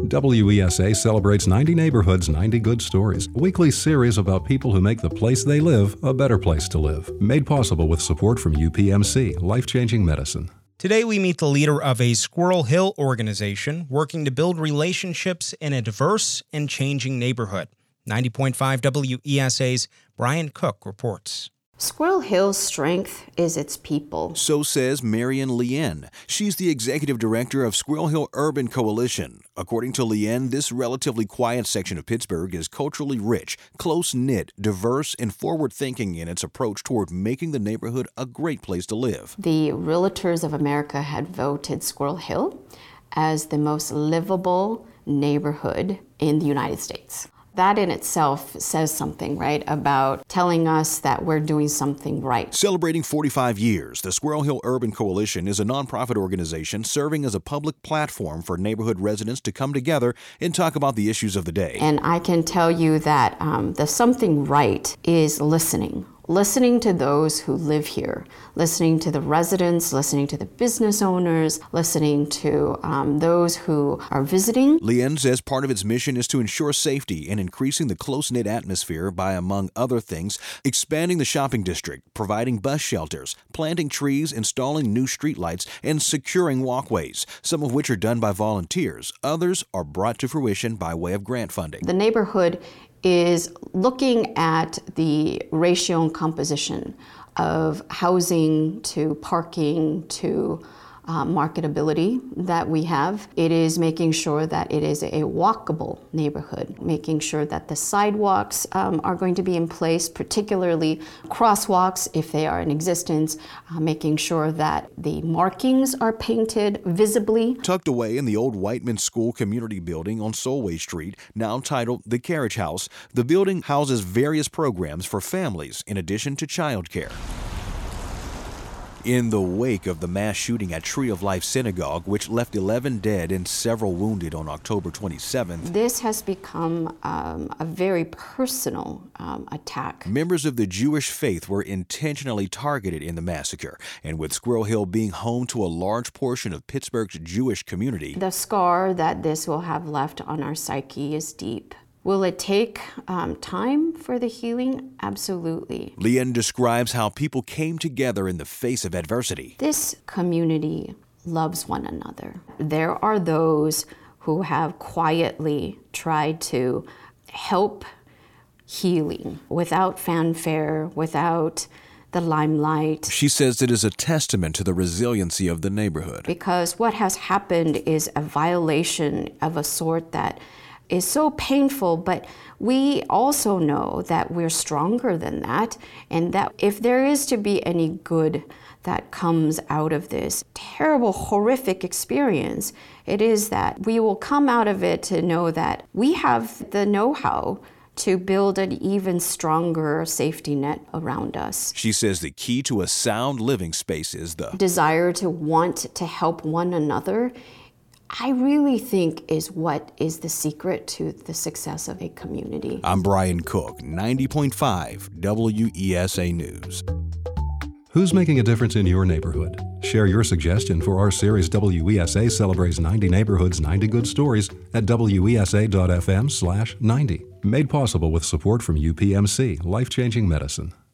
WESA celebrates 90 neighborhoods, 90 good stories, a weekly series about people who make the place they live a better place to live. Made possible with support from UPMC, Life-Changing Medicine. Today we meet the leader of a Squirrel Hill organization working to build relationships in a diverse and changing neighborhood. 90.5 WESA's Brian Cook reports. Squirrel Hill's strength is its people. So says Marion Lien. She's the executive director of Squirrel Hill Urban Coalition. According to Lien, this relatively quiet section of Pittsburgh is culturally rich, close-knit, diverse, and forward-thinking in its approach toward making the neighborhood a great place to live. The Realtors of America had voted Squirrel Hill as the most livable neighborhood in the United States. That in itself says something, right, about telling us that we're doing something right. Celebrating 45 years, the Squirrel Hill Urban Coalition is a nonprofit organization serving as a public platform for neighborhood residents to come together and talk about the issues of the day. And I can tell you that the something right is listening. Listening to those who live here, listening to the residents, listening to the business owners, listening to those who are visiting. Lien says part of its mission is to ensure safety and increasing the close-knit atmosphere by, among other things, expanding the shopping district, providing bus shelters, planting trees, installing new streetlights, and securing walkways, some of which are done by volunteers. Others are brought to fruition by way of grant funding. The neighborhood is looking at the ratio and composition of housing to parking to marketability that we have. It is making sure that it is a walkable neighborhood, making sure that the sidewalks are going to be in place, particularly crosswalks if they are in existence, making sure that the markings are painted visibly. Tucked away in the old Whiteman School community building on Solway Street, now titled the Carriage House, the building houses various programs for families in addition to childcare. In the wake of the mass shooting at Tree of Life Synagogue, which left 11 dead and several wounded on October 27th, this has become a very personal attack. Members of the Jewish faith were intentionally targeted in the massacre, and with Squirrel Hill being home to a large portion of Pittsburgh's Jewish community, the scar that this will have left on our psyche is deep. Will it take time for the healing? Absolutely. Lien describes how people came together in the face of adversity. This community loves one another. There are those who have quietly tried to help healing without fanfare, without the limelight. She says it is a testament to the resiliency of the neighborhood. Because what has happened is a violation of a sort that is so painful, but we also know that we're stronger than that, and that if there is to be any good that comes out of this terrible, horrific experience, it is that we will come out of it to know that we have the know-how to build an even stronger safety net around us. She says the key to a sound living space is the desire to want to help one another. I really think is what is the secret to the success of a community. I'm Brian Cook, 90.5 WESA News. Who's making a difference in your neighborhood? Share your suggestion for our series WESA Celebrates 90 Neighborhoods, 90 Good Stories at wesa.fm/90. Made possible with support from UPMC, Life-Changing Medicine.